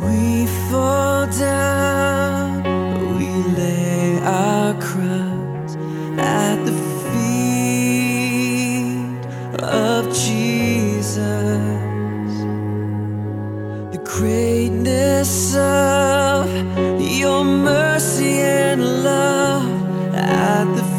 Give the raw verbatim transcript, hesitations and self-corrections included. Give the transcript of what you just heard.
We fall down, we lay our crowns at the feet of Jesus. The greatness of your mercy and love at the